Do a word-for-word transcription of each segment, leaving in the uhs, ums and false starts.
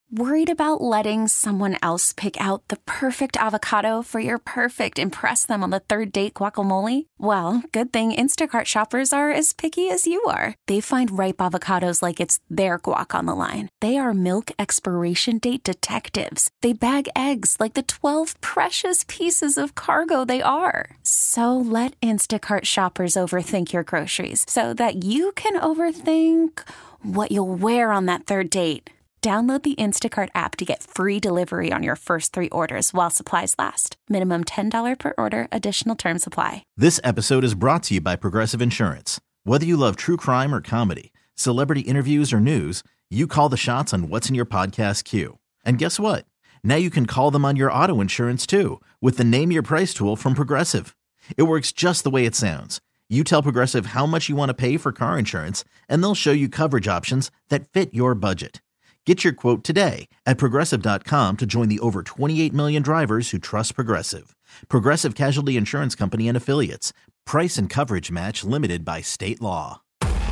Worried about letting someone else pick out the perfect avocado for your perfect impress them on the third date guacamole? Well, good thing Instacart shoppers are as picky as you are. They find ripe avocados like it's their guac on the line. They are milk expiration date detectives. They bag eggs like the twelve precious pieces of cargo they are. So let Instacart shoppers overthink your groceries so that you can overthink what you'll wear on that third date. Download the Instacart app to get free delivery on your first three orders while supplies last. Minimum ten dollars per order. Additional terms apply. This episode is brought to you by Progressive Insurance. Whether you love true crime or comedy, celebrity interviews or news, you call the shots on what's in your podcast queue. And guess what? Now you can call them on your auto insurance too with the Name Your Price tool from Progressive. It works just the way it sounds. You tell Progressive how much you want to pay for car insurance, and they'll show you coverage options that fit your budget. Get your quote today at Progressive dot com to join the over twenty-eight million drivers who trust Progressive. Progressive Casualty Insurance Company and Affiliates. Price and coverage match limited by state law.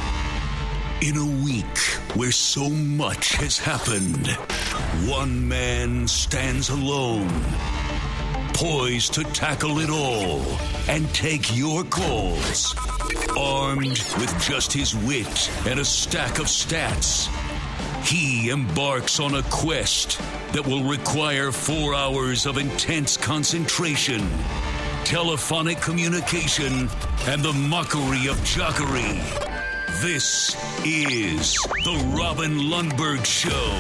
In a week where so much has happened, one man stands alone, poised to tackle it all and take your calls. Armed with just his wit and a stack of stats, he embarks on a quest that will require four hours of intense concentration, telephonic communication, and the mockery of jockery. This is the Robin Lundberg Show.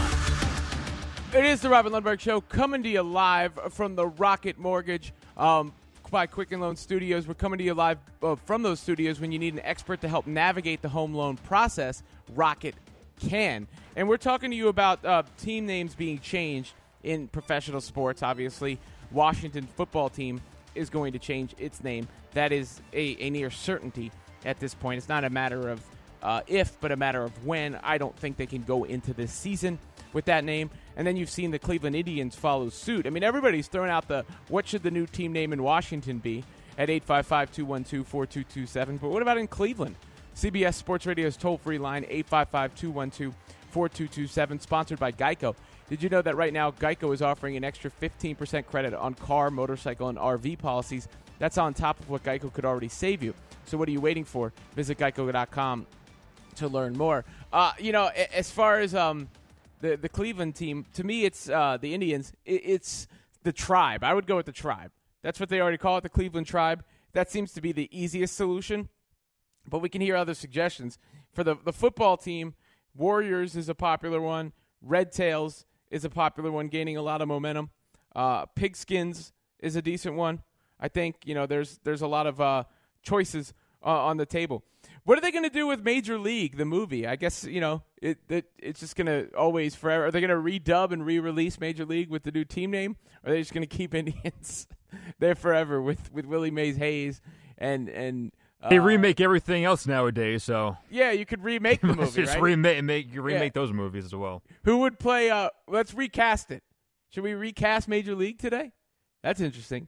It is the Robin Lundberg Show, coming to you live from the Rocket Mortgage um, by Quicken Loan Studios. We're coming to you live uh, from those studios when you need an expert to help navigate the home loan process. Rocket can. And we're talking to you about uh, team names being changed in professional sports. Obviously, Washington football team is going to change its name. That is a, a near certainty at this point. It's not a matter of uh, if, but a matter of when. I don't think they can go into this season with that name. And then you've seen the Cleveland Indians follow suit. I mean, everybody's throwing out the what should the new team name in Washington be at eight five five, two one two, four two two seven. But what about in Cleveland? C B S Sports Radio's toll-free line, eight five five, two one two, four two two seven, sponsored by Geico. Did you know that right now Geico is offering an extra fifteen percent credit on car, motorcycle, and R V policies? That's on top of what Geico could already save you. So what are you waiting for? Visit geico dot com to learn more. Uh, you know, as far as um, the, the Cleveland team, to me it's uh, the Indians. It, it's the Tribe. I would go with the Tribe. That's what they already call it, the Cleveland Tribe. That seems to be the easiest solution. But we can hear other suggestions. For the, the football team, Warriors is a popular one. Red Tails is a popular one, gaining a lot of momentum. Uh, Pigskins is a decent one. I think, you know, there's there's a lot of uh, choices uh, on the table. What are they going to do with Major League, the movie? I guess, you know, it, it it's just going to always forever. Are they going to redub and re-release Major League with the new team name? Or are they just going to keep Indians there forever with, with Willie Mays Hayes and and They remake everything else nowadays, so yeah, you could remake the movie, just right? remake, make, you remake Yeah. those movies as well. Who would play? Uh, let's recast it. Should we recast Major League today? That's interesting.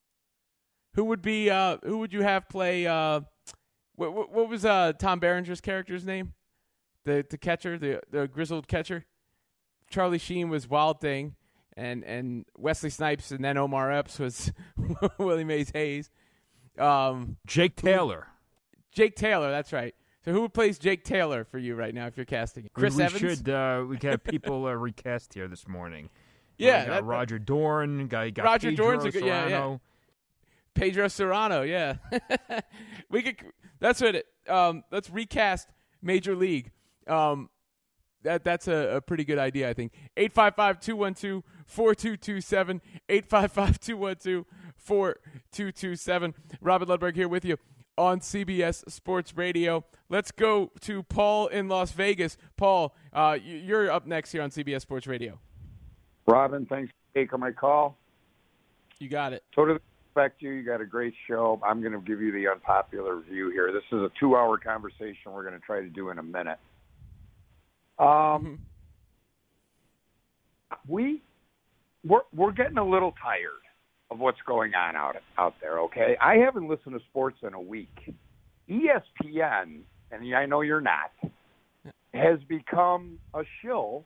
Who would be? Uh, who would you have play? Uh, what, what, what was uh, Tom Berenger's character's name? The the catcher, the the grizzled catcher. Charlie Sheen was Wild Thing, and and Wesley Snipes, and then Omar Epps was Willie Mays Hayes. Um, Jake Taylor. Jake Taylor, that's right. So who plays Jake Taylor for you right now if you're casting it? Chris we Evans? Should, uh, we have people uh, recast here this morning. Yeah. We got that- Roger Dorn. Guy got Roger Pedro Dorn's a good- yeah, Serrano. yeah. Pedro Serrano, yeah. we could. That's what it. Um, let's recast Major League. Um, that that's a, a pretty good idea, I think. eight five five, two one two, four two two seven. eight five five, two one two, four two two seven. Robin Lundberg here with you on C B S Sports Radio. Let's go to Paul in Las Vegas. Paul, uh, you're up next here on C B S Sports Radio. Robin, thanks for taking my call. You got it. So to respect you, you got a great show. I'm going to give you the unpopular view here. This is a two-hour conversation we're going to try to do in a minute. Um, Mm-hmm. we we're we're getting a little tired of what's going on out out there. Okay, I haven't listened to sports in a week. E S P N, and I know you're not, has become a shill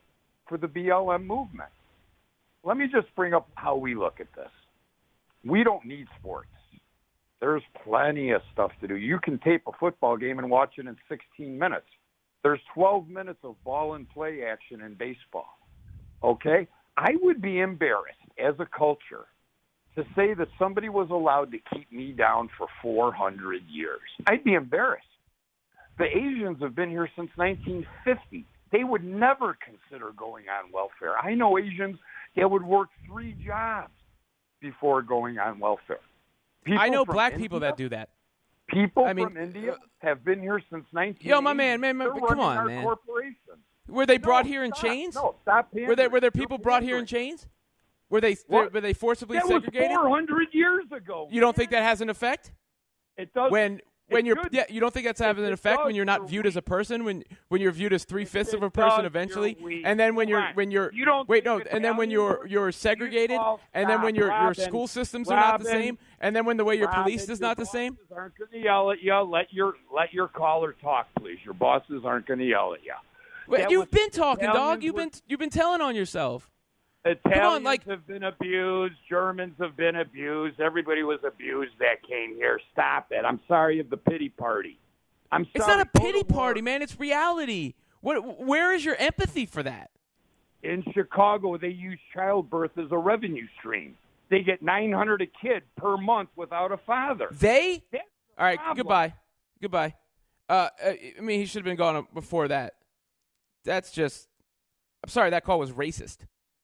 for the B L M movement. Let me just bring up how we look at this. We don't need sports. There's plenty of stuff to do. You can tape a football game and watch it in sixteen minutes. There's twelve minutes of ball and play action in baseball. Okay? I would be embarrassed as a culture to say that somebody was allowed to keep me down for four hundred years. I'd be embarrassed. The Asians have been here since nineteen fifty. They would never consider going on welfare. I know Asians that would work three jobs before going on welfare. People I know black India, people that do that. People I mean, from India have been here since nineteen eighty. Yo, my man, man, man, They're come running on, our man. corporations. Were they brought No, here in stop. chains? No, stop Were there were there pandering. people You're brought here in pandering. chains? Were they What? were they forcibly That was segregated? four hundred years ago. You don't think that has an effect? It does. When when It you're should. yeah, you don't think that's having It an effect when does, you're not you're viewed as a person, when when you're viewed as three fifths of a It person does, eventually, you're weak. and then when you're Right. when you're You don't wait think no, and then when you're Italians- you're segregated, You- and then when your your Robin, school systems are not the Robin, same, and then when the way you're Robin, policed is your not the same. bosses aren't going to yell at you. Let your let your caller talk, please. Your bosses aren't going to yell at you. Wait, That you've was- been talking, dog. Italians You've were- been you've been telling on yourself. Italians like- have been abused. Germans have been abused. Everybody was abused that came here. Stop it. I'm sorry of the pity party. I'm sorry. It's not a Go to pity party, work. man. It's reality. What? Where is your empathy for that? In Chicago, they use childbirth as a revenue stream. They get nine hundred a kid per month without a father. They? That's the All right. problem. Goodbye. Goodbye. Uh, I mean, he should have been gone before that. That's just. I'm sorry. That call was racist.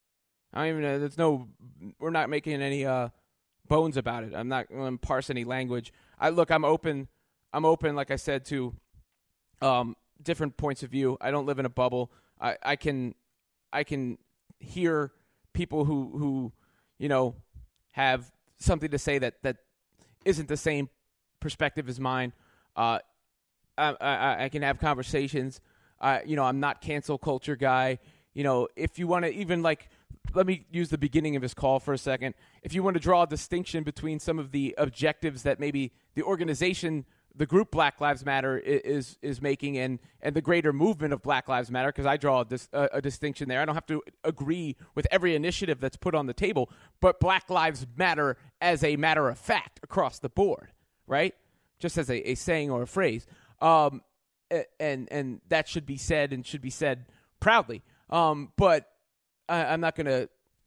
I don't even know. There's no. We're not making any uh, bones about it. I'm not going to parse any language. I look. I'm open. I'm open. Like I said, to um, different points of view. I don't live in a bubble. I, I can. I can hear people who who you know have something to say that that isn't the same perspective as mine. Uh, I, I, I can have conversations. Uh, you know, I'm not cancel culture guy. You know, if you want to even like, let me use the beginning of his call for a second. If you want to draw a distinction between some of the objectives that maybe the organization, the group Black Lives Matter is is making, and and the greater movement of Black Lives Matter, because I draw a, dis, a, a distinction there. I don't have to agree with every initiative that's put on the table, but Black Lives Matter as a matter of fact across the board, right? Just as a, a saying or a phrase. Um, and and that should be said and should be said proudly. Um, but I, I'm not going to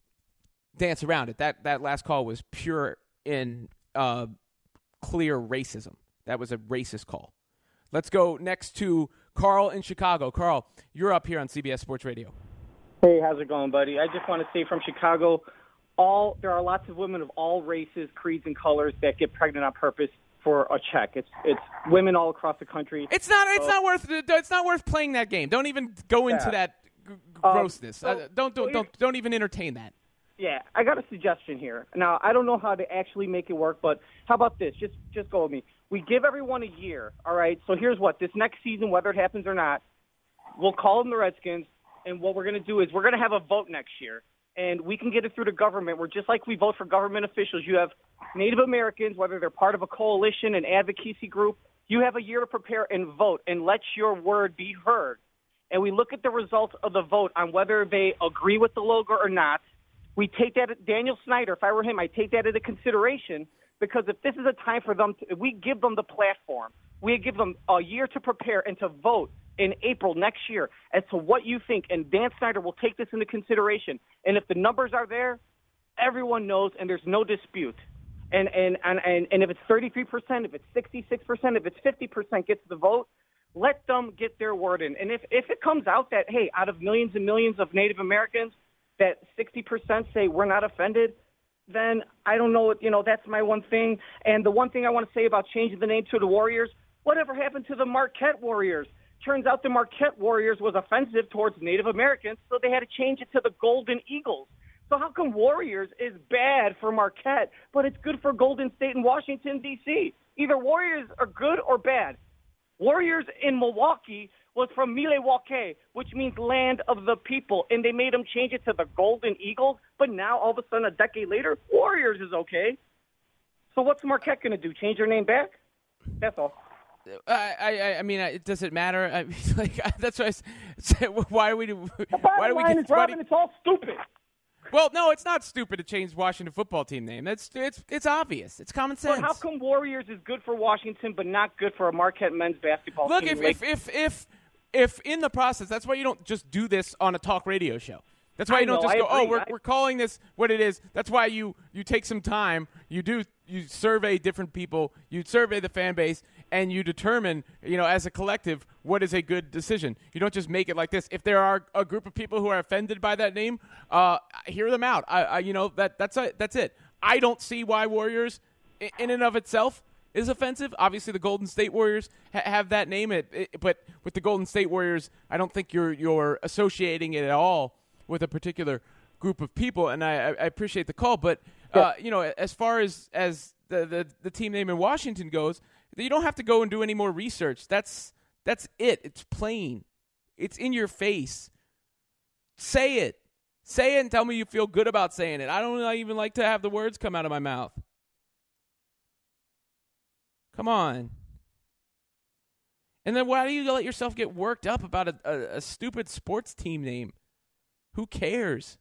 dance around it. That that last call was pure in uh, clear racism. That was a racist call. Let's go next to Carl in Chicago. Carl, you're up here on C B S Sports Radio. Hey, how's it going, buddy? I just want to say from Chicago, all there are lots of women of all races, creeds, and colors that get pregnant on purpose for a check. It's it's women all across the country. It's not. It's So- not worth. It's not worth playing that game. Don't even go into Yeah. that g- g- Um, grossness. so- uh, don't so don't don't don't even entertain that. Yeah, I got a suggestion here. Now, I don't know how to actually make it work, but how about this? Just just go with me. We give everyone a year, all right? So here's what. This next season, whether it happens or not, we'll call them the Redskins, and what we're going to do is we're going to have a vote next year, and we can get it through the government. We're just like we vote for government officials. You have Native Americans, whether they're part of a coalition, an advocacy group, you have a year to prepare and vote and let your word be heard. And we look at the results of the vote on whether they agree with the logo or not. We take that, Daniel Snyder, if I were him, I'd take that into consideration, because if this is a time for them, to, if we give them the platform, we give them a year to prepare and to vote in April next year as to what you think, and Dan Snyder will take this into consideration. And if the numbers are there, everyone knows, and there's no dispute. And and and, and, and if it's thirty-three percent, if it's sixty-six percent, if it's fifty percent gets the vote, let them get their word in. And if, if it comes out that, hey, out of millions and millions of Native Americans, that sixty percent say we're not offended, then I don't know what, you know, that's my one thing. And the one thing I want to say about changing the name to the Warriors, whatever happened to the Marquette Warriors? Turns out the Marquette Warriors was offensive towards Native Americans, so they had to change it to the Golden Eagles. So how come Warriors is bad for Marquette, but it's good for Golden State and Washington, D C? Either Warriors are good or bad. Warriors in Milwaukee was from Milwaukee, which means land of the people, and they made them change it to the Golden Eagles, but now all of a sudden, a decade later, Warriors is okay. So what's Marquette going to do, change their name back? That's all. I, I, I mean, it does it matter? I mean, like that's why I said, why do we? Why do we line get? is, Robin, it's all stupid. Well, no, it's not stupid to change Washington football team name. That's it's it's obvious. It's common sense. But how come Warriors is good for Washington, but not good for a Marquette men's basketball Look, team? if, if if if if in the process, that's why you don't just do this on a talk radio show. That's why I you don't know, just I go, agree. oh, we're I- we're calling this what it is. That's why you you take some time. You do you survey different people. You survey the fan base, and you determine, you know, as a collective, what is a good decision. You don't just make it like this. If there are a group of people who are offended by that name, uh, hear them out. I, I you know that that's a, that's it. I don't see why Warriors, in, in and of itself, is offensive. Obviously, the Golden State Warriors ha- have that name, it, it, but with the Golden State Warriors, I don't think you're you're associating it at all with a particular group of people. And I, I appreciate the call, but uh, you know, as far as as the, the the team name in Washington goes, you don't have to go and do any more research. That's that's it. It's plain. It's in your face. Say it. Say it and tell me you feel good about saying it. I don't even like to have the words come out of my mouth. Come on. And then why do you let yourself get worked up about a, a, a stupid sports team name? Who cares?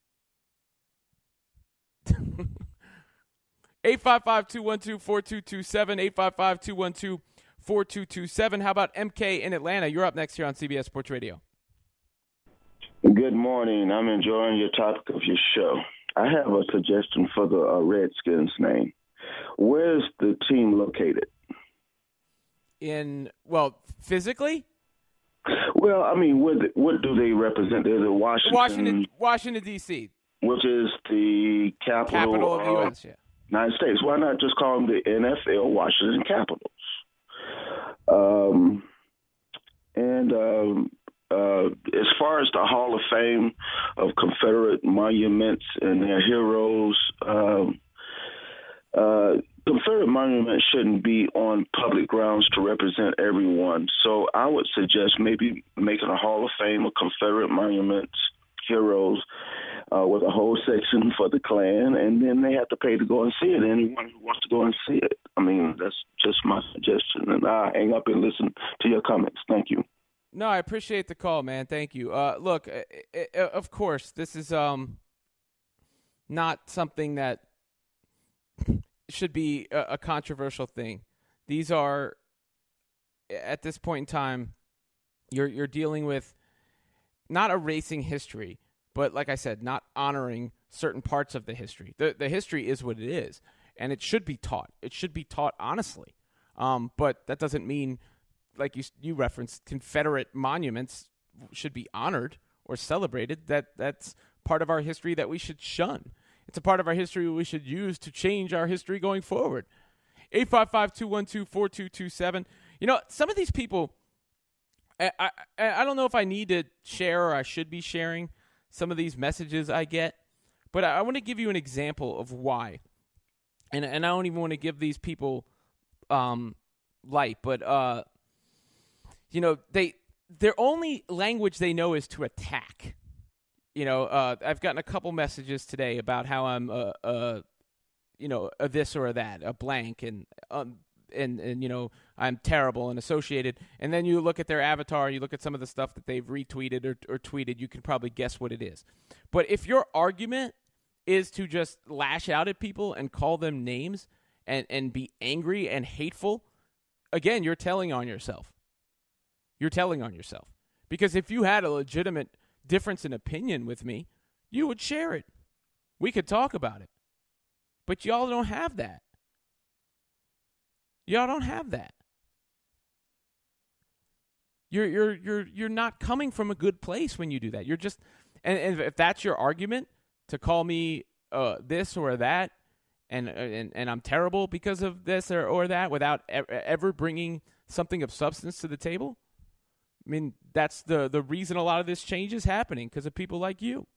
eight five five, two one two, four two two seven, eight five five, two one two, four two two seven. How about M K in Atlanta? You're up next here on C B S Sports Radio. Good morning. I'm enjoying your topic of your show. I have a suggestion for the uh, Redskins name. Where's the team located? In, well, physically? Well, I mean, what, what do they represent? They're the Washington, Washington, Washington, D C which is the capital, Capital of the U of S, yeah. United States. Why not just call them the N F L Washington Capitals? Um, and um, uh, as far as the Hall of Fame of Confederate monuments and their heroes, um, uh, Confederate monuments shouldn't be on public grounds to represent everyone. So I would suggest maybe making a Hall of Fame of Confederate monuments, heroes, uh, with a whole section for the Klan, and then they have to pay to go and see it. Anyone who wants to go and see it. I mean, that's just my suggestion. And I'll hang up and listen to your comments. Thank you. No, I appreciate the call, man. Thank you. Uh, look, uh, uh, of course, this is um not something that should be a, a controversial thing. These are, at this point in time, you're you're dealing with not erasing history, but like I said, not honoring certain parts of the history. The the history is what it is, and it should be taught. It should be taught honestly. Um, but that doesn't mean, like you you referenced, Confederate monuments should be honored or celebrated. That that's part of our history that we should shun. It's a part of our history we should use to change our history going forward. eight five five, two one two, four two two seven. You know, some of these people, I, I, I don't know if I need to share or I should be sharing some of these messages I get, but I, I want to give you an example of why. And and I don't even want to give these people um, light, but, uh, you know, they their only language they know is to attack. You know, uh, I've gotten a couple messages today about how I'm, a, a, you know, a this or a that, a blank, and um, and and you know, I'm terrible and associated. And then you look at their avatar, you look at some of the stuff that they've retweeted or, or tweeted, you can probably guess what it is. But if your argument is to just lash out at people and call them names and and be angry and hateful, again, you're telling on yourself. You're telling on yourself. Because if you had a legitimate difference in opinion with me, you would share it. We could talk about it. But y'all don't have that. Y'all don't have that. You're you're you're you're not coming from a good place when you do that. You're just, and, and if that's your argument to call me uh, this or that, and and and I'm terrible because of this or, or that, without ever bringing something of substance to the table. I mean, that's the, the reason a lot of this change is happening, because of people like you.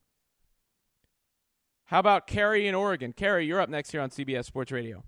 How about Carrie in Oregon? Carrie, you're up next here on C B S Sports Radio.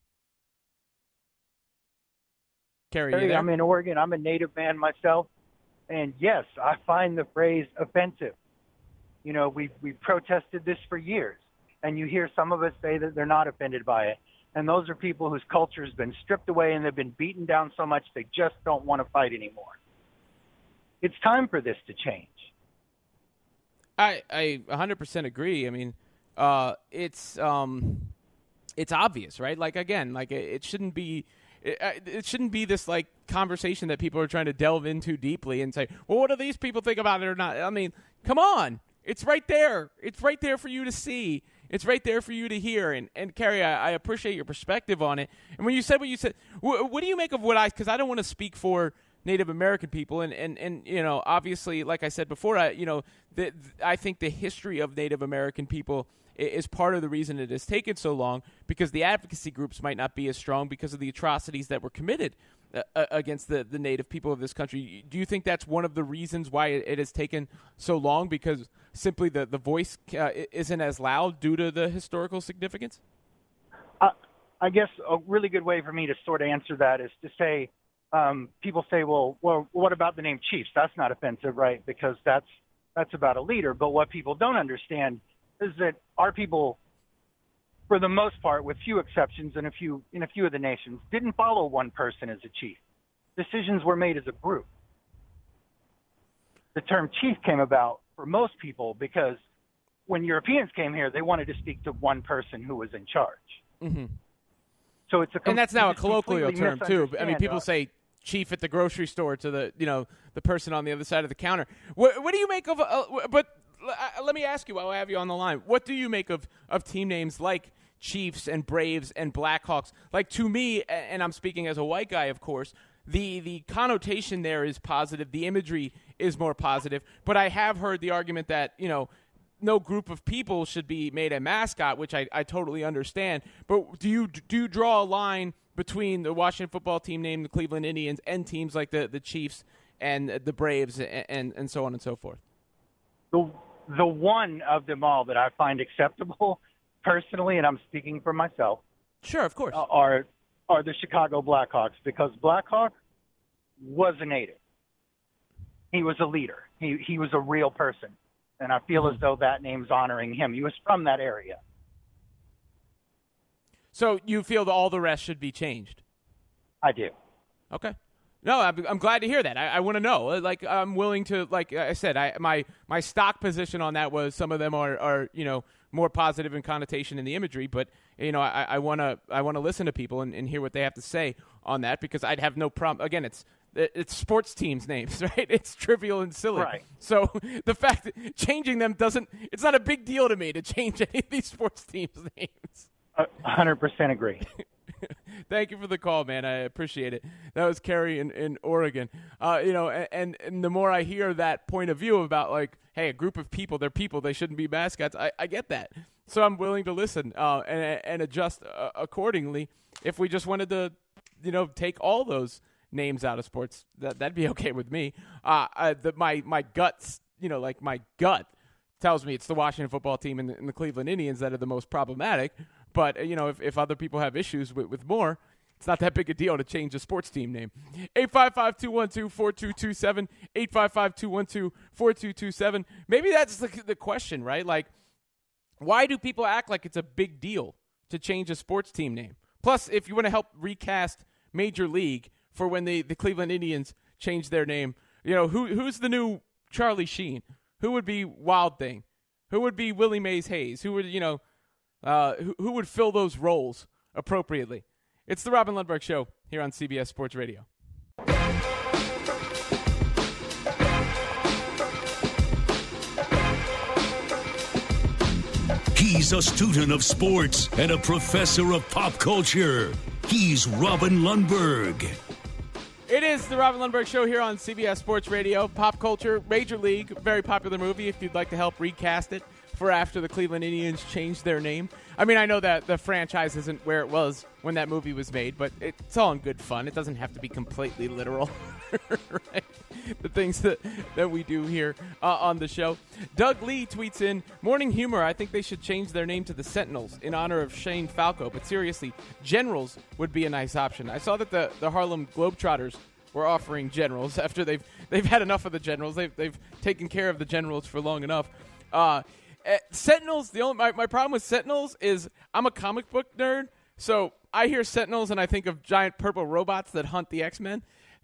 Carrie, you there? I'm in Oregon. I'm a native man myself. And, yes, I find the phrase offensive. You know, we've, we've protested this for years. And you hear some of us say that they're not offended by it. And those are people whose culture has been stripped away and they've been beaten down so much they just don't want to fight anymore. It's time for this to change. I, I one hundred percent agree. I mean, uh, it's um, it's obvious, right? Like, again, like it, it shouldn't be it, it shouldn't be this like conversation that people are trying to delve into deeply and say, well, what do these people think about it or not? I mean, come on. It's right there. It's right there for you to see. It's right there for you to hear. And, and Kerry, I, I appreciate your perspective on it. And when you said what you said, wh- what do you make of what I – because I don't want to speak for Native American people. And, and, and, you know, obviously, like I said before, I, you know, the, I think the history of Native American people is part of the reason it has taken so long, because the advocacy groups might not be as strong because of the atrocities that were committed uh, against the, the Native people of this country. Do you think that's one of the reasons why it, it has taken so long, because simply the, the voice uh, isn't as loud due to the historical significance? Uh, I guess a really good way for me to sort of answer that is to say, um, people say, well, well, what about the name Chiefs? That's not offensive, right? Because that's that's about a leader. But what people don't understand is that our people, for the most part, with few exceptions in a few in a few of the nations, didn't follow one person as a chief. Decisions were made as a group. The term chief came about for most people because when Europeans came here, they wanted to speak to one person who was in charge. Mm-hmm. So it's a com- and that's now a colloquial term too. I mean, people us. say chief at the grocery store to the you know the person on the other side of the counter. What, what do you make of? Uh, but uh, let me ask you while I have you on the line. What do you make of of team names like Chiefs and Braves and Blackhawks? Like, to me, and I'm speaking as a white guy, of course, the the connotation there is positive. The imagery is more positive. But I have heard the argument that, you know, no group of people should be made a mascot, which I, I totally understand. But do you do you draw a line between the Washington football team name, the Cleveland Indians, and teams like the, the Chiefs and the Braves and, and, and so on and so forth? The, the one of them all that I find acceptable personally, and I'm speaking for myself. Sure, of course. Uh, are are the Chicago Blackhawks, because Blackhawk was a native. He was a leader. He he was a real person. And I feel as though that name's honoring him. He was from that area. So you feel that all the rest should be changed? I do. Okay. No, I'm, I'm glad to hear that. I, I want to know. Like, I'm willing to, like I said, I, my my stock position on that was some of them are, are you know, more positive in connotation in the imagery. But, you know, I want to I want to listen to people and, and hear what they have to say on that, because I'd have no problem. Again, it's it's sports teams' names, right? It's trivial and silly. Right. So the fact that changing them doesn't – it's not a big deal to me to change any of these sports teams' names. one hundred percent agree. Thank you for the call, man. I appreciate it. That was Kerry in, in Oregon. Uh, you know, and, and the more I hear that point of view about, like, hey, a group of people, they're people, they shouldn't be mascots, I, I get that. So I'm willing to listen uh, and, and adjust uh, accordingly. If we just wanted to, you know, take all those names out of sports, that, that'd be okay with me. Uh, uh, the, my, my guts, you know, like my gut tells me it's the Washington football team and the, and the Cleveland Indians that are the most problematic. But, you know, if, if other people have issues with, with more, it's not that big a deal to change a sports team name. eight five five, two one two, four two two seven, eight five five, two one two, four two two seven. Maybe that's the, the question, right? Like, why do people act like it's a big deal to change a sports team name? Plus, if you want to help recast Major League for when the, the Cleveland Indians change their name, you know, who who's the new Charlie Sheen? Who would be Wild Thing? Who would be Willie Mays Hayes? Who would, you know, uh, who, who would fill those roles appropriately? It's the Robin Lundberg Show here on C B S Sports Radio. He's a student of sports and a professor of pop culture. He's Robin Lundberg. It is the Robin Lundberg Show here on C B S Sports Radio. Pop culture, Major League, very popular movie. If you'd like to help recast it for after the Cleveland Indians changed their name. I mean, I know that the franchise isn't where it was when that movie was made, but it's all in good fun. It doesn't have to be completely literal, right? The things that, that we do here uh, on the show. Doug Lee tweets in, morning humor, I think they should change their name to the Sentinels in honor of Shane Falco. But seriously, Generals would be a nice option. I saw that the, the Harlem Globetrotters were offering Generals after they've they've had enough of the Generals. They've, they've taken care of the Generals for long enough. Uh, Sentinels, the only my, my problem with Sentinels is I'm a comic book nerd, So I hear Sentinels and I think of giant purple robots that hunt the X-Men.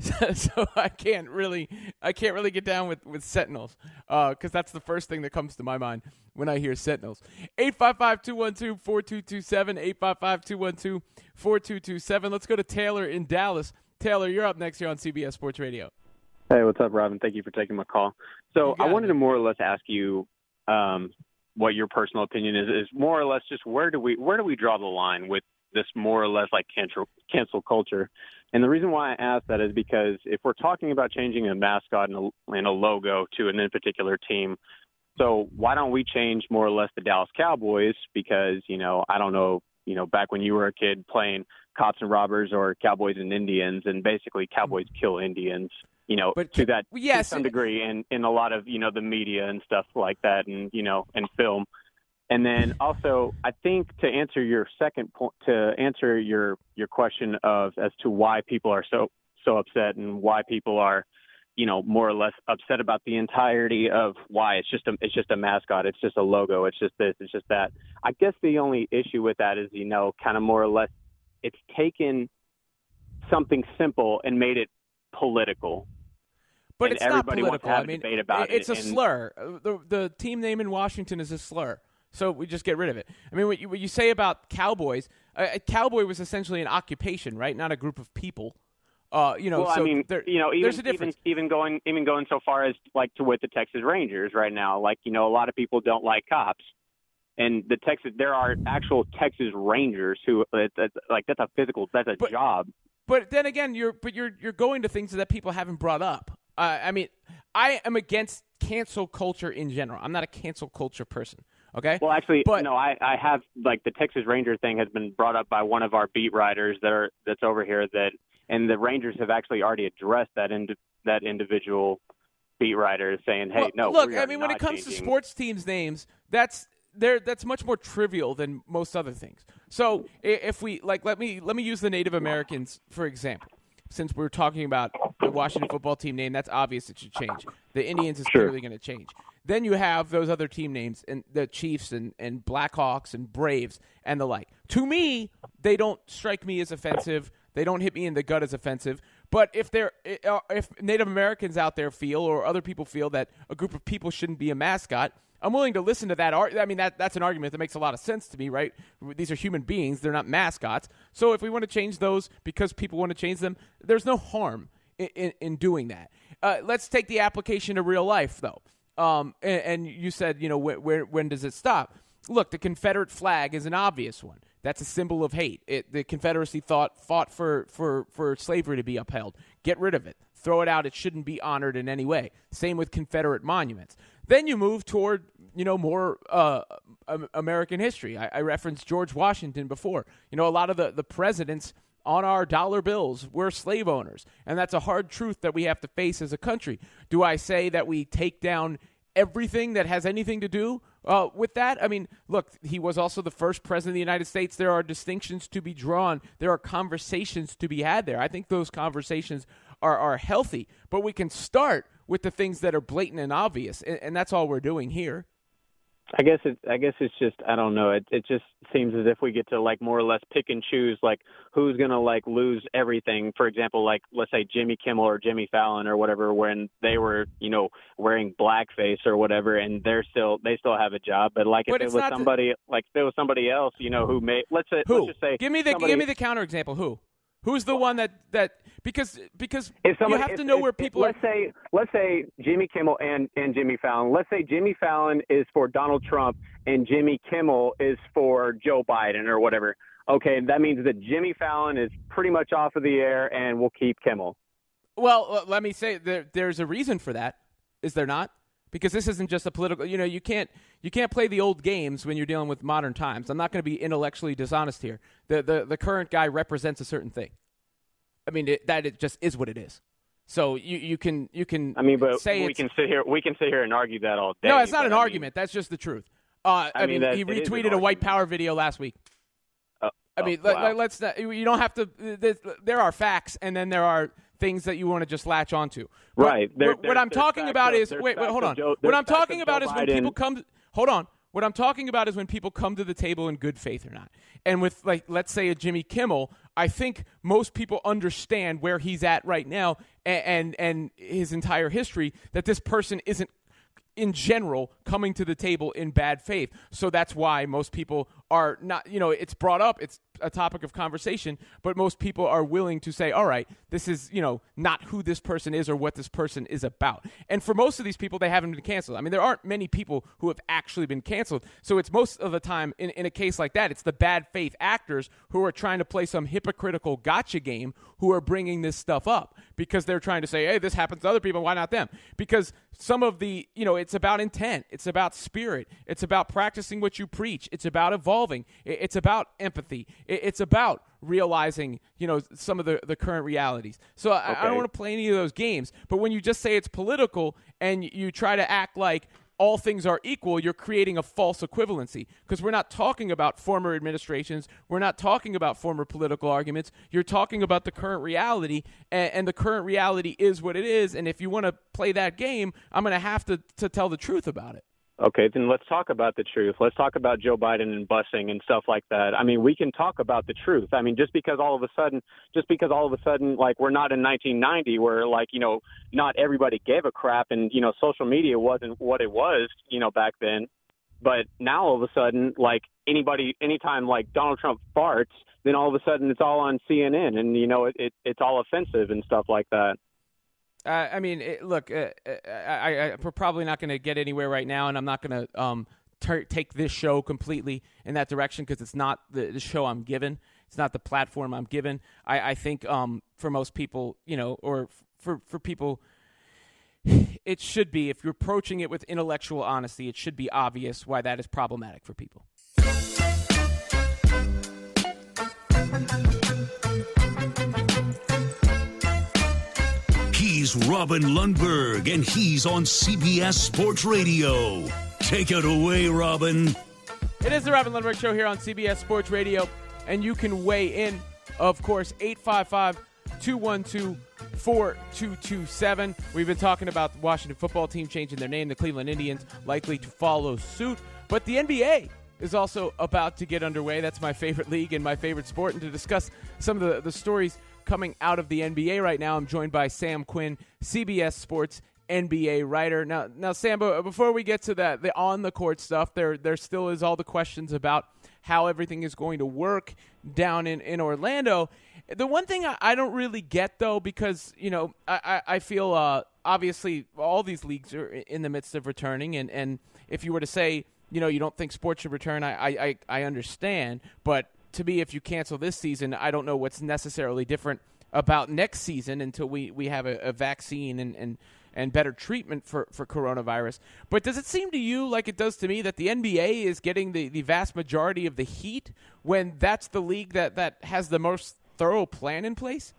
So I can't really, I can't really get down with, with Sentinels because uh, that's the first thing that comes to my mind when I hear Sentinels. eight five five, two one two, four two two seven, eight five five, two one two, four two two seven. Let's go to Taylor in Dallas. Taylor, you're up next here on C B S Sports Radio. Hey, what's up, Robin? Thank you for taking my call. So I wanted to more or less ask you um, what your personal opinion is. Is more or less just where do we where do we draw the line with this more or less like cancel cancel culture? And the reason why I ask that is because if we're talking about changing a mascot and a, and a logo to an in particular team, so why don't we change more or less the Dallas Cowboys? Because, you know, I don't know, you know, back when you were a kid playing cops and robbers or Cowboys and Indians, and basically Cowboys kill Indians, you know, but, to that yes, to some degree in, in a lot of, you know, the media and stuff like that and, you know, and film. And then also, I think to answer your second point, to answer your, your question of as to why people are so so upset and why people are, you know, more or less upset about the entirety of why it's just a it's just a mascot, it's just a logo, it's just this, it's just that. I guess the only issue with that is, you know, kind of more or less, it's taken something simple and made it political. But and it's everybody not wants political. to have I mean, a debate about it's it. a and, slur. The the team name in Washington is a slur. So we just get rid of it. I mean, what you, what you say about Cowboys, a, a cowboy was essentially an occupation, right? Not a group of people. Uh, you know, well, so I mean, there, you know, even, there's a difference. even even going even going so far as like to with the Texas Rangers right now. Like, you know, a lot of people don't like cops, and the Texas there are actual Texas Rangers who it's, it's, like that's a physical that's a but, job. But then again, you're but you're you're going to things that people haven't brought up. Uh, I mean, I am against cancel culture in general. I'm not a cancel culture person. Okay. Well, actually, but, no. I, I have like the Texas Ranger thing has been brought up by one of our beat writers that are that's over here that, and the Rangers have actually already addressed that ind- that individual beat writer saying, "Hey, well, no." Look, we I are mean, when not it comes changing. to sports teams' names, that's there. That's much more trivial than most other things. So if we like, let me let me use the Native Americans for example. Since we're talking about the Washington football team name, that's obvious it should change. The Indians is Sure. clearly going to change. Then you have those other team names, and the Chiefs and, and Blackhawks and Braves and the like. To me, they don't strike me as offensive. They don't hit me in the gut as offensive. But if they're if Native Americans out there feel or other people feel that a group of people shouldn't be a mascot, I'm willing to listen to that. I mean, that that's an argument that makes a lot of sense to me, right? These are human beings. They're not mascots. So if we want to change those because people want to change them, there's no harm in, in, in doing that. Uh, let's take the application to real life, though. Um, and, and you said, you know, wh- where, when does it stop? Look, the Confederate flag is an obvious one. That's a symbol of hate. It, the Confederacy thought, fought for, for, for slavery to be upheld. Get rid of it. Throw it out. It shouldn't be honored in any way. Same with Confederate monuments. Then you move toward, you know, more uh, American history. I, I referenced George Washington before. You know, a lot of the, the presidents on our dollar bills were slave owners, and that's a hard truth that we have to face as a country. Do I say that we take down everything that has anything to do uh, with that? I mean, look, he was also the first president of the United States. There are distinctions to be drawn. There are conversations to be had there. I think those conversations are, are healthy, but we can start with the things that are blatant and obvious, and, and that's all we're doing here. I guess it. I guess it's just. I don't know. It. It just seems as if we get to like more or less pick and choose, like who's gonna like lose everything. For example, like let's say Jimmy Kimmel or Jimmy Fallon or whatever, when they were, you know, wearing blackface or whatever, and they're still they still have a job. But like if But it it's was not somebody the... like if it was somebody else, you know, who made let's say who let's just say give me the somebody... give me the counterexample. Who? Who's the one that, that because because if somebody, you have if, to know if, where people let's are. say let's say Jimmy Kimmel and, and Jimmy Fallon. Let's say Jimmy Fallon is for Donald Trump and Jimmy Kimmel is for Joe Biden or whatever. Okay, that means that Jimmy Fallon is pretty much off of the air and we'll keep Kimmel. Well, let me say there, there's a reason for that. Is there not? Because this isn't just a political. You know, you can't you can't play the old games when you're dealing with modern times. I'm not going to be intellectually dishonest here. The the the current guy represents a certain thing. I mean, it, that it just is what it is. So you, you can you can. I mean, but say we can sit here we can sit here and argue that all day. No, it's not an I argument. Mean, That's just the truth. Uh, I, I mean, mean that, he it is an retweeted a white argument. power video last week. Uh, I mean, oh, let, wow. let, let's not. You don't have to. There are facts, and then there are things that you want to just latch onto. But right. There, what, what I'm talking about of, is wait, wait, hold on. Joe, what I'm talking about is when Biden. people come. Hold on. What I'm talking about is when people come to the table in good faith or not. And with, like, let's say a Jimmy Kimmel, I think most people understand where he's at right now and, and, and his entire history, that this person isn't, in general, coming to the table in bad faith. So that's why most people are not, you know, it's brought up, it's a topic of conversation, but most people are willing to say, all right, this is, you know, not who this person is or what this person is about. And for most of these people, they haven't been canceled. I mean, there aren't many people who have actually been canceled. So it's most of the time, in, in a case like that, it's the bad faith actors who are trying to play some hypocritical gotcha game who are bringing this stuff up because they're trying to say, hey, this happens to other people, why not them? Because some of the, you know, it's about intent. It's about spirit. It's about practicing what you preach. It's about evolving. It's about empathy. It's about realizing, you know, some of the, the current realities. So I, okay. I don't want to play any of those games. But when you just say it's political and you try to act like all things are equal, you're creating a false equivalency, because we're not talking about former administrations. We're not talking about former political arguments. You're talking about the current reality, and, and the current reality is what it is. And if you want to play that game, I'm going to have to to tell the truth about it. Okay, then let's talk about the truth. Let's talk about Joe Biden and busing and stuff like that. I mean, we can talk about the truth. I mean, just because all of a sudden, just because all of a sudden, like, we're not in nineteen ninety where, like, you know, not everybody gave a crap and, you know, social media wasn't what it was, you know, back then. But now all of a sudden, like, anybody, anytime, like, Donald Trump farts, then all of a sudden it's all on C N N and, you know, it, it it's all offensive and stuff like that. Uh, I mean, it, look, uh, I, I, I, we're probably not going to get anywhere right now, and I'm not going to um, ter- take this show completely in that direction because it's not the, the show I'm given. It's not the platform I'm given. I, I think um, for most people, you know, or f- for, for people, it should be, if you're approaching it with intellectual honesty, it should be obvious why that is problematic for people. He's Robin Lundberg, and he's on C B S Sports Radio. Take it away, Robin. It is the Robin Lundberg Show here on C B S Sports Radio, and you can weigh in, of course, eight five five, two one two, four two two seven. We've been talking about the Washington football team changing their name, the Cleveland Indians likely to follow suit, but the N B A is also about to get underway. That's my favorite league and my favorite sport, and to discuss some of the, the stories coming out of the N B A right now, I'm joined by Sam Quinn, C B S Sports N B A writer. Now, now, Sam, before we get to that, the on-the-court stuff, there there still is all the questions about how everything is going to work down in, in Orlando. The one thing I, I don't really get, though, because, you know, I, I feel uh, obviously all these leagues are in the midst of returning, and, and if you were to say, you know, you don't think sports should return, I, I, I understand, but to me, if you cancel this season, I don't know what's necessarily different about next season until we, we have a, a vaccine and, and, and better treatment for, for coronavirus. But does it seem to you, like it does to me, that the N B A is getting the, the vast majority of the heat when that's the league that, that has the most thorough plan in place?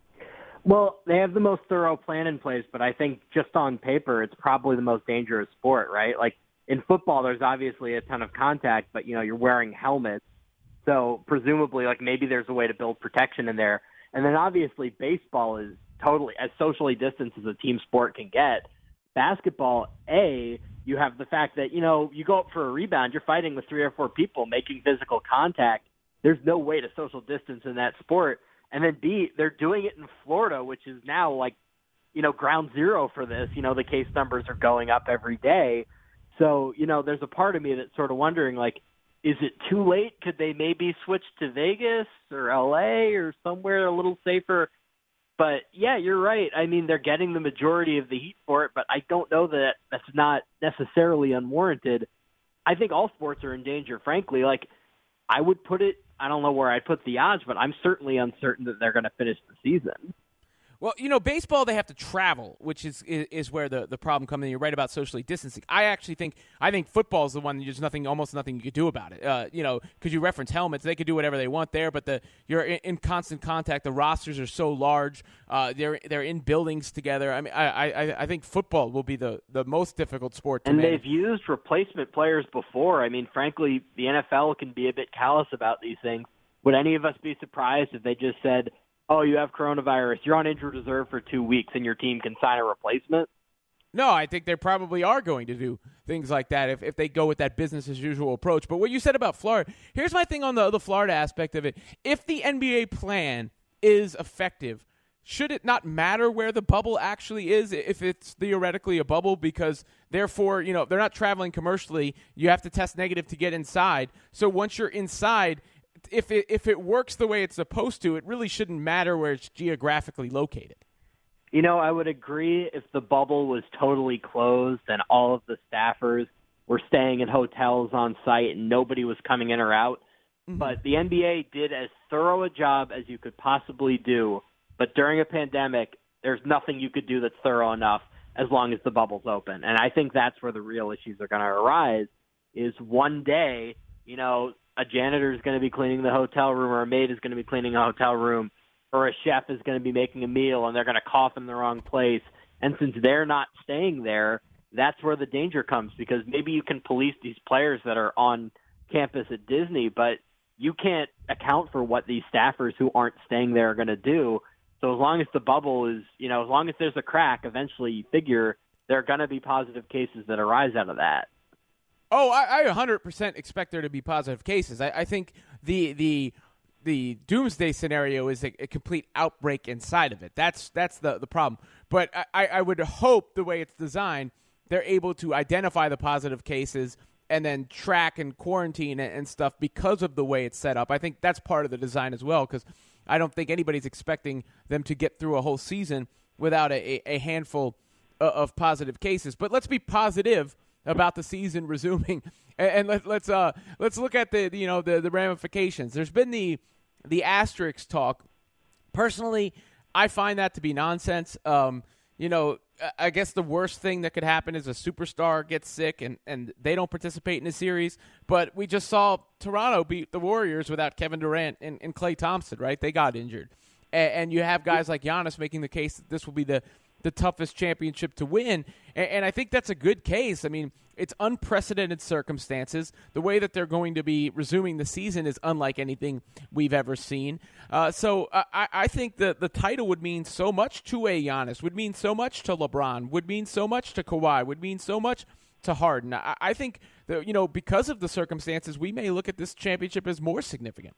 Well, they have the most thorough plan in place, but I think just on paper, it's probably the most dangerous sport, right? Like in football, there's obviously a ton of contact, but, you know, you're wearing helmets. So presumably, like, maybe there's a way to build protection in there. And then obviously baseball is totally as socially distanced as a team sport can get. Basketball, A, you have the fact that, you know, you go up for a rebound, you're fighting with three or four people making physical contact. There's no way to social distance in that sport. And then B, they're doing it in Florida, which is now like, you know, ground zero for this. You know, the case numbers are going up every day. So, you know, there's a part of me that's sort of wondering, like, is it too late? Could they maybe switch to Vegas or L A or somewhere a little safer? But, yeah, you're right. I mean, they're getting the majority of the heat for it, but I don't know that that's not necessarily unwarranted. I think all sports are in danger, frankly. Like, I would put it, I don't know where I'd put the odds, but I'm certainly uncertain that they're going to finish the season. Well, you know, baseball, they have to travel, which is is, is where the, the problem comes in. You're right about socially distancing. I actually think I think football is the one there's nothing, almost nothing you could do about it. Uh, you know, because you reference helmets, they could do whatever they want there, but the you're in, in constant contact. The rosters are so large. Uh, they're they're in buildings together. I mean, I I, I think football will be the, the most difficult sport to and manage. They've used replacement players before. I mean, frankly, the N F L can be a bit callous about these things. Would any of us be surprised if they just said, oh, you have coronavirus, you're on injured reserve for two weeks, and your team can sign a replacement? No, I think they probably are going to do things like that if, if they go with that business as usual approach. But what you said about Florida, here's my thing on the, the Florida aspect of it. If the N B A plan is effective, should it not matter where the bubble actually is if it's theoretically a bubble? Because therefore, you know, they're not traveling commercially. You have to test negative to get inside. So once you're inside, if it, if it works the way it's supposed to, it really shouldn't matter where it's geographically located. You know, I would agree if the bubble was totally closed and all of the staffers were staying in hotels on site and nobody was coming in or out. Mm-hmm. But the N B A did as thorough a job as you could possibly do. But during a pandemic, there's nothing you could do that's thorough enough as long as the bubble's open. And I think that's where the real issues are going to arise is one day, you know, a janitor is going to be cleaning the hotel room or a maid is going to be cleaning a hotel room or a chef is going to be making a meal and they're going to cough in the wrong place. And since they're not staying there, that's where the danger comes because maybe you can police these players that are on campus at Disney, but you can't account for what these staffers who aren't staying there are going to do. So as long as the bubble is, you know, as long as there's a crack, eventually you figure there are going to be positive cases that arise out of that. Oh, I, I one hundred percent expect there to be positive cases. I, I think the the the doomsday scenario is a, a complete outbreak inside of it. That's that's the, the problem. But I, I would hope the way it's designed, they're able to identify the positive cases and then track and quarantine and stuff because of the way it's set up. I think that's part of the design as well because I don't think anybody's expecting them to get through a whole season without a, a handful of positive cases. But let's be positive about the season resuming, and, and let, let's uh, let's look at the you know the, the ramifications. There's been the the asterisk talk. Personally, I find that to be nonsense. Um, you know, I guess the worst thing that could happen is a superstar gets sick and, and they don't participate in the series. But we just saw Toronto beat the Warriors without Kevin Durant and, and Klay Thompson, right? They got injured. And, and you have guys like Giannis making the case that this will be the, the toughest championship to win. And, and I think that's a good case. I mean, it's unprecedented circumstances. The way that they're going to be resuming the season is unlike anything we've ever seen. Uh, so I, I think that the title would mean so much to a Giannis, would mean so much to LeBron, would mean so much to Kawhi, would mean so much to Harden. I, I think that, you know, because of the circumstances, we may look at this championship as more significant.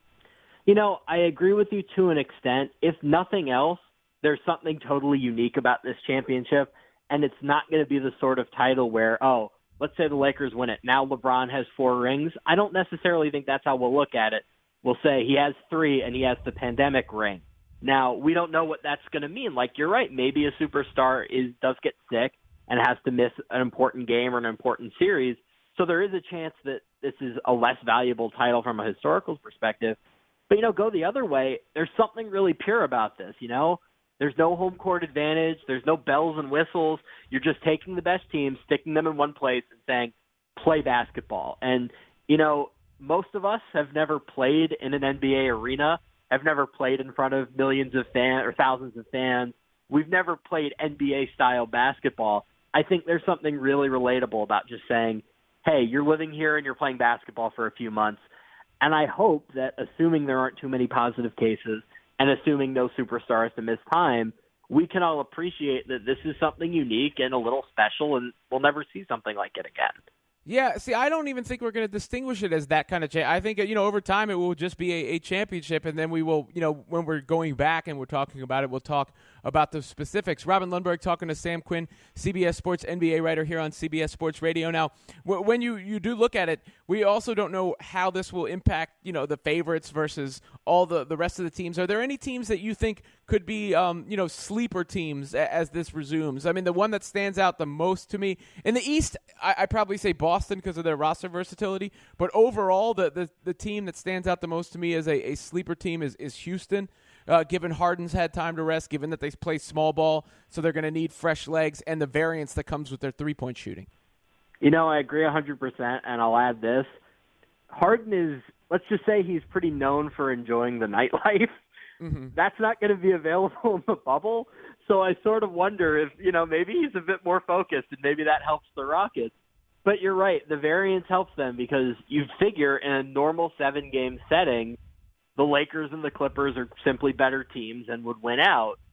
You know, I agree with you to an extent. If nothing else, there's something totally unique about this championship, and it's not going to be the sort of title where, oh, let's say the Lakers win it. Now LeBron has four rings. I don't necessarily think that's how we'll look at it. We'll say he has three and he has the pandemic ring. Now, we don't know what that's going to mean. Like, you're right. Maybe a superstar is does get sick and has to miss an important game or an important series. So there is a chance that this is a less valuable title from a historical perspective. But, you know, go the other way. There's something really pure about this, you know? There's no home court advantage. There's no bells and whistles. You're just taking the best teams, sticking them in one place and saying, play basketball. And, you know, most of us have never played in an N B A arena, have never played in front of millions of fans or thousands of fans. We've never played N B A-style basketball. I think there's something really relatable about just saying, hey, you're living here and you're playing basketball for a few months. And I hope that, assuming there aren't too many positive cases, and assuming no superstars to miss time, we can all appreciate that this is something unique and a little special, and we'll never see something like it again. Yeah, see, I don't even think we're going to distinguish it as that kind of change. I think, you know, over time it will just be a, a championship, and then we will, you know, when we're going back and we're talking about it, we'll talk about the specifics. Robin Lundberg talking to Sam Quinn, C B S Sports N B A writer here on C B S Sports Radio. Now, w- when you, you do look at it, we also don't know how this will impact, you know, the favorites versus all the, the rest of the teams. Are there any teams that you think could be, um, you know, sleeper teams a- as this resumes? I mean, the one that stands out the most to me in the East, I, I probably say Boston because of their roster versatility. But overall, the, the, the team that stands out the most to me as a, a sleeper team is, is Houston. Uh, given Harden's had time to rest, given that they play small ball, so they're going to need fresh legs and the variance that comes with their three-point shooting. You know, I agree one hundred percent, and I'll add this. Harden is, let's just say he's pretty known for enjoying the nightlife. Mm-hmm. That's not going to be available in the bubble, so I sort of wonder if, you know, maybe he's a bit more focused, and maybe that helps the Rockets. But you're right, the variance helps them because you figure in a normal seven-game setting, the Lakers and the Clippers are simply better teams and would win out.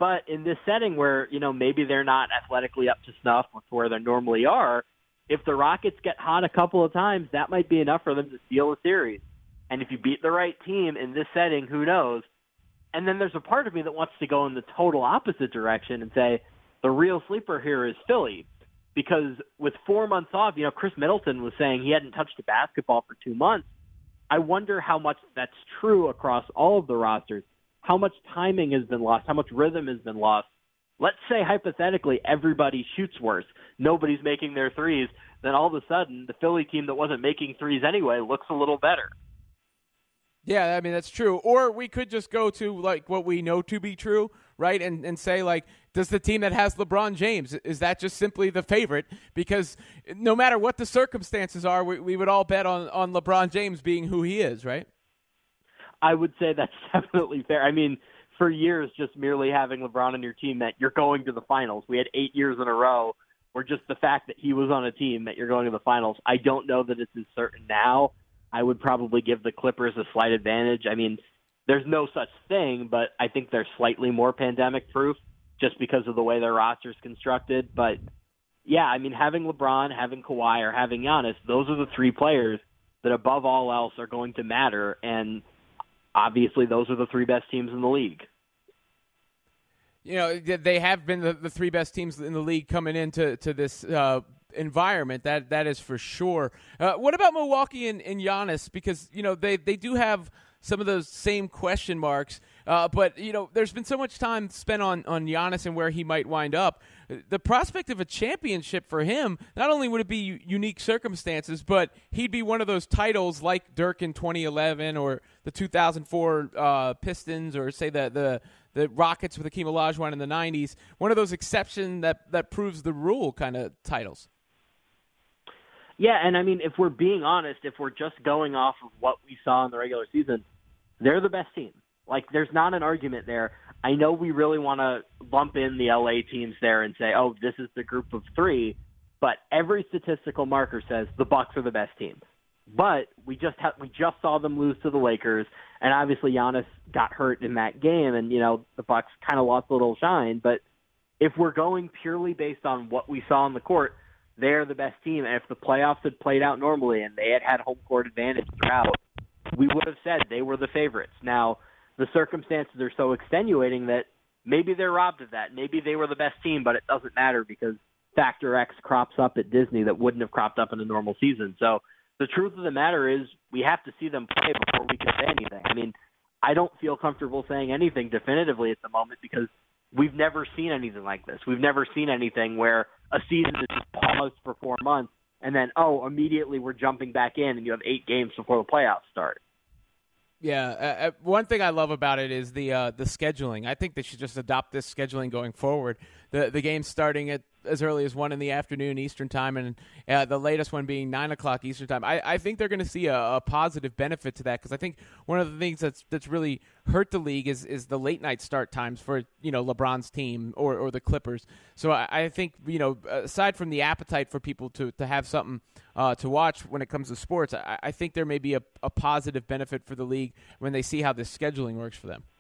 But in this setting where, you know, maybe they're not athletically up to snuff with where they normally are, if the Rockets get hot a couple of times, that might be enough for them to steal a series. And if you beat the right team in this setting, who knows? And then there's a part of me that wants to go in the total opposite direction and say the real sleeper here is Philly. Because with four months off, you know, Chris Middleton was saying he hadn't touched a basketball for two months. I wonder how much that's true across all of the rosters. How much timing has been lost, how much rhythm has been lost. Let's say, hypothetically, everybody shoots worse. Nobody's making their threes. Then all of a sudden, the Philly team that wasn't making threes anyway looks a little better. Yeah, I mean, that's true. Or we could just go to, like, what we know to be true, right, and, and say, like, does the team that has LeBron James, is that just simply the favorite? Because no matter what the circumstances are, we, we would all bet on, on LeBron James being who he is, right? I would say that's definitely fair. I mean, for years, just merely having LeBron on your team meant you're going to the finals. We had eight years in a row where just the fact that he was on a team meant you're going to the finals. I don't know that it's as certain now. I would probably give the Clippers a slight advantage. I mean, there's no such thing, but I think they're slightly more pandemic-proof just because of the way their roster's constructed. But, yeah, I mean, having LeBron, having Kawhi, or having Giannis, those are the three players that above all else are going to matter, and obviously those are the three best teams in the league. You know, they have been the, the three best teams in the league coming into to this uh, environment. That that is for sure. Uh, what about Milwaukee and, and Giannis? Because, you know, they, they do have some of those same question marks. Uh, but, you know, there's been so much time spent on, on Giannis and where he might wind up. The prospect of a championship for him, not only would it be u- unique circumstances, but he'd be one of those titles like Dirk in twenty eleven or the two thousand four uh, Pistons, or say the, the the Rockets with Hakeem Olajuwon in the nineties, one of those exception that, that proves the rule kind of titles. Yeah, and I mean, if we're being honest, if we're just going off of what we saw in the regular season, they're the best team. Like, there's not an argument there. I know we really want to lump in the L A teams there and say, oh, this is the group of three, but every statistical marker says the Bucks are the best team. But we just ha- we just saw them lose to the Lakers, and obviously Giannis got hurt in that game, and, you know, the Bucks kind of lost a little shine. But if we're going purely based on what we saw on the court, they're the best team. And if the playoffs had played out normally and they had had home court advantage throughout, we would have said they were the favorites. Now, the circumstances are so extenuating that maybe they're robbed of that. Maybe they were the best team, but it doesn't matter because Factor X crops up at Disney that wouldn't have cropped up in a normal season. So the truth of the matter is we have to see them play before we can say anything. I mean, I don't feel comfortable saying anything definitively at the moment because we've never seen anything like this. We've never seen anything where a season is just paused for four months and then, oh, immediately we're jumping back in and you have eight games before the playoffs start. Yeah, uh, one thing I love about it is the uh, the scheduling. I think they should just adopt this scheduling going forward. The the game's starting at as early as one in the afternoon Eastern time, and uh, the latest one being nine o'clock Eastern time. I, I think they're going to see a, a positive benefit to that because I think one of the things that's that's really hurt the league is is the late night start times for you know LeBron's team or, or the Clippers. So I, I think you know aside from the appetite for people to to have something uh, to watch when it comes to sports, I, I think there may be a, a positive benefit for the league when they see how this scheduling works for them.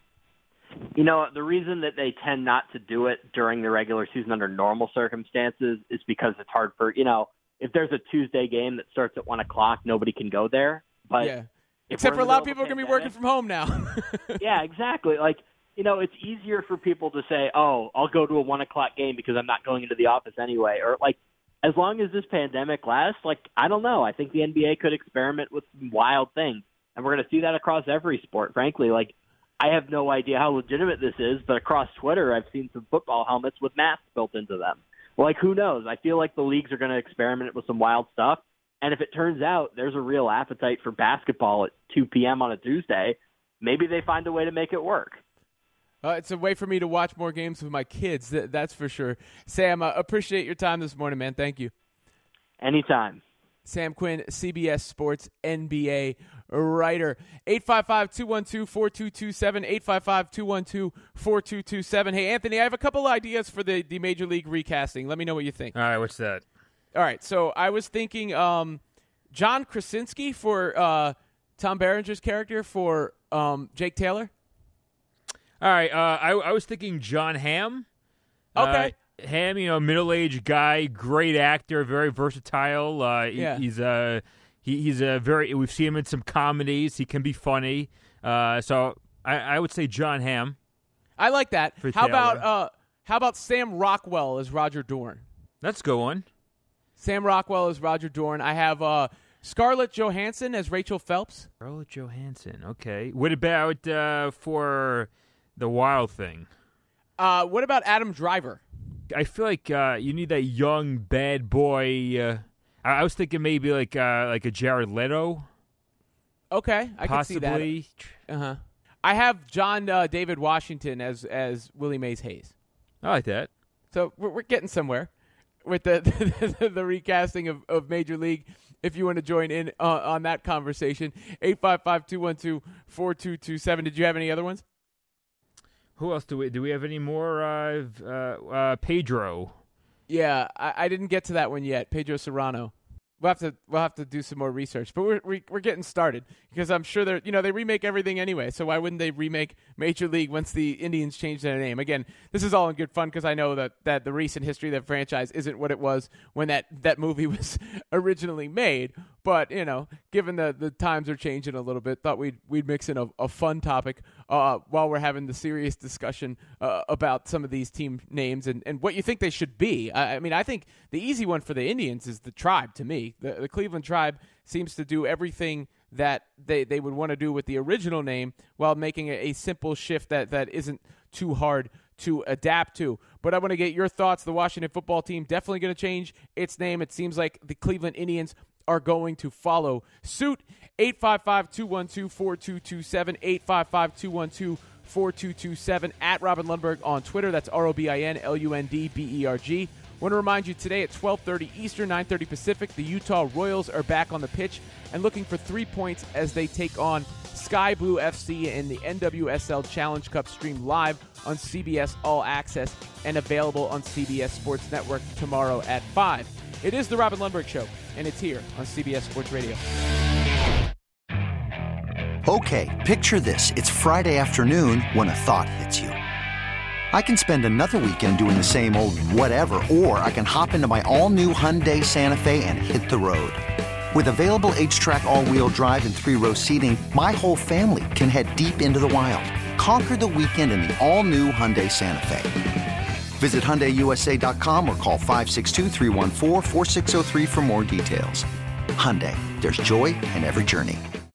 You know, the reason that they tend not to do it during the regular season under normal circumstances is because it's hard for, you know, if there's a Tuesday game that starts at one o'clock, nobody can go there. But yeah. Except for a lot of people are going to be working from home now. Yeah, exactly. Like, you know, it's easier for people to say, oh, I'll go to a one o'clock game because I'm not going into the office anyway. Or, like, as long as this pandemic lasts, like, I don't know. I think the N B A could experiment with some wild things. And we're going to see that across every sport, frankly. Like, I have no idea how legitimate this is, but across Twitter, I've seen some football helmets with masks built into them. Well, like, who knows? I feel like the leagues are going to experiment with some wild stuff. And if it turns out there's a real appetite for basketball at two p.m. on a Tuesday, maybe they find a way to make it work. Uh, it's a way for me to watch more games with my kids, th- that's for sure. Sam, I uh, appreciate your time this morning, man. Thank you. Anytime. Sam Quinn, C B S Sports N B A writer. eight five five, two one two, four two two seven, eight five five, two one two, four two two seven. Hey, Anthony, I have a couple ideas for the, the Major League recasting. Let me know what you think. All right, what's that? All right, so I was thinking um, John Krasinski for uh, Tom Berenger's character for um, Jake Taylor. All right, uh, I, I was thinking John Hamm. Okay. Uh, Hamm, you know, middle-aged guy, great actor, very versatile. Uh, he, Yeah. He's a he, he's a very. We've seen him in some comedies. He can be funny. Uh, so I, I would say John Hamm. I like that. For How Taylor. about uh, how about Sam Rockwell as Roger Dorn? Let's go on. Sam Rockwell as Roger Dorn. I have uh, Scarlett Johansson as Rachel Phelps. Scarlett Johansson. Okay. What about uh, for the Wild Thing? Uh, what about Adam Driver? I feel like uh, you need that young bad boy. Uh, I, I was thinking maybe like uh, like a Jared Leto. Okay, I Possibly. can see that. Uh huh. I have John uh, David Washington as as Willie Mays Hayes. I like that. So we're, we're getting somewhere with the the, the recasting of, of Major League. If you want to join in uh, on that conversation, eight five five, two one two, four two two seven. Did you have any other ones? Who else do we do? We have any more? Uh, uh, uh, Pedro. Yeah, I, I didn't get to that one yet. Pedro Serrano. We'll have to we'll have to do some more research, but we're we, we're getting started because I'm sure they're you know they remake everything anyway. So why wouldn't they remake Major League once the Indians change their name? Again, this is all in good fun because I know that, that the recent history of the franchise isn't what it was when that, that movie was originally made. But you know, given the, the times are changing a little bit, thought we'd we'd mix in a, a fun topic uh, while we're having the serious discussion uh, about some of these team names and, and what you think they should be. I, I mean, I think the easy one for the Indians is the Tribe. To me, the, the Cleveland Tribe seems to do everything that they, they would want to do with the original name while making a, a simple shift that, that isn't too hard to adapt to. But I want to get your thoughts. The Washington football team definitely going to change its name. It seems like the Cleveland Indians are going to follow suit. eight five five, two one two, four two two seven, eight five five, two one two, four two two seven, at Robin Lundberg on Twitter. That's R O B I N L U N D B E R G. Want to remind you today at twelve thirty Eastern, nine thirty Pacific, the Utah Royals are back on the pitch and looking for three points as they take on Sky Blue F C in the N W S L Challenge Cup, streamed live on C B S All Access and available on C B S Sports Network tomorrow at five. It is the Robin Lundberg Show, and it's here on C B S Sports Radio. Okay, picture this. It's Friday afternoon when a thought hits you. I can spend another weekend doing the same old whatever, or I can hop into my all-new Hyundai Santa Fe and hit the road. With available H-Track all-wheel drive and three-row seating, my whole family can head deep into the wild. Conquer the weekend in the all-new Hyundai Santa Fe. Visit Hyundai U S A dot com or call five six two, three one four, four six zero three for more details. Hyundai, there's joy in every journey.